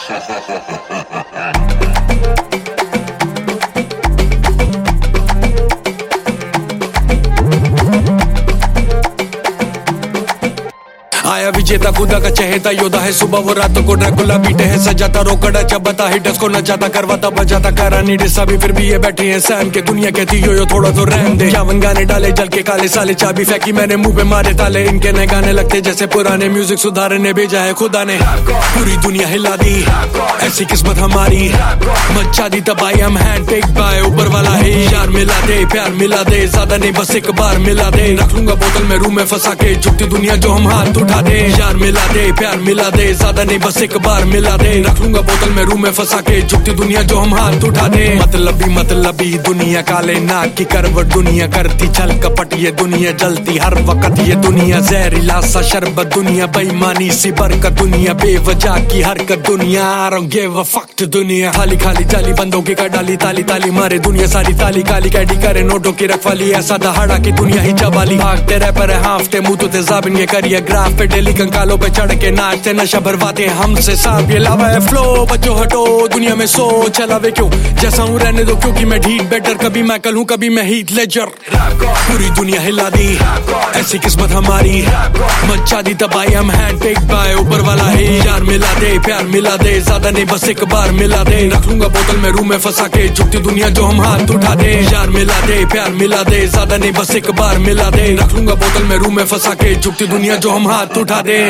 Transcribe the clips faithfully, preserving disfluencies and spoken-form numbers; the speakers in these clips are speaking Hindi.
आया विजेता खुदा का चहेता योद्धा है, सुबह वो रातों को ड्रैकुला बीटे है, सजाता रोकड़ा चबाता हिटर्स को नचाता करवाता बजाता करानी डिस्सा भी फिर भी ये बैठे हैं सैम के। दुनिया कहती यो यो थोड़ा तो रहम दे, चावन गाने डाले जल के काले साले, चाबी फेंकी मैंने मुंह पे मारे ताले, इनके नए गाने लगते जैसे पुराने, म्यूजिक सुधारने भेजा है खुदा ने, पूरी दुनिया हिला दी ऐसी किस्मत हमारी, मचा दी तबाही हम हैंड टेक बाय ऊपर वाला है, यार मिला दे प्यार मिला दे, ज्यादा नहीं बस एक बार मिला दे, रख लूंगा बोतल में रूम में फंसा के, झुकती दुनिया जो हम हाथ उठा दे, यार मिला दे प्यार मिला दे, ज्यादा नहीं बस एक बार मिला दे, रख लूंगा बोतल में रूम में फंसा के, झुकती दुनिया जो हम हाथ उठा दे, मतलबी मतलबी दुनिया, काले नाक की करवट दुनिया, करती छल कपट ये दुनिया, जलती हर वक्त ये दुनिया, जहरीला सा शरबत दुनिया, बेईमानी सी बरकत दुनिया, बेवजह की हरकत दुनिया, I don't give a fuck to दुनिया, खाली खाली जाली बंदों की कर डाली ताली ताली मारे दुनिया सारी, ताली काली कैडी करे नोटों की रखवाली, ऐसा दहाड़ा की दुनिया ही चबाली, भागते रह पर हाफते मुंह तो तेजाबिन ये करिए ग्राफ पे डेली कंकालों पे चढ़ के नाचते, नशा भरवाते हमसे सांप, ये लावा है फ्लो, बच्चों हटो दुनिया में सो चलावे क्यों, जैसा हूँ रहने दो क्योंकि मैं ढीठ बेटर, कभी मैं कल हूँ कभी मैं हीथ लेजर, पूरी दुनिया हिला दी ऐसी किस्मत हमारी, मचा दी तबाही हम हैंड टेक बाय ऊपर वाला है, यार मिला दे प्यार मिला दे, ज्यादा नहीं बस एक बार मिला दे, रख लूंगा बोतल में रूम में फंसा के, झुकती दुनिया जो हम हाथ उठा दे, यार मिला दे प्यार मिला दे, ज्यादा नहीं बस एक बार मिला दे, रख लूंगा बोतल में रूम में फंसा के, झुकती दुनिया जो हम हाथ उठा दे।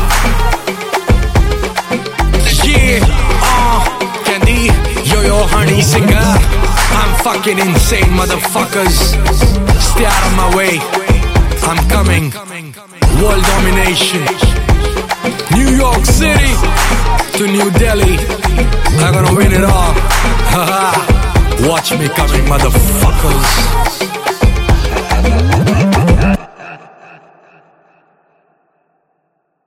Yeah, uh, Candy, yo yo honey singer, I'm fucking insane motherfuckers, stay out of my way, I'm coming, world domination, New York City to New Delhi, I'm gonna win it all, haha, watch me coming motherfuckers.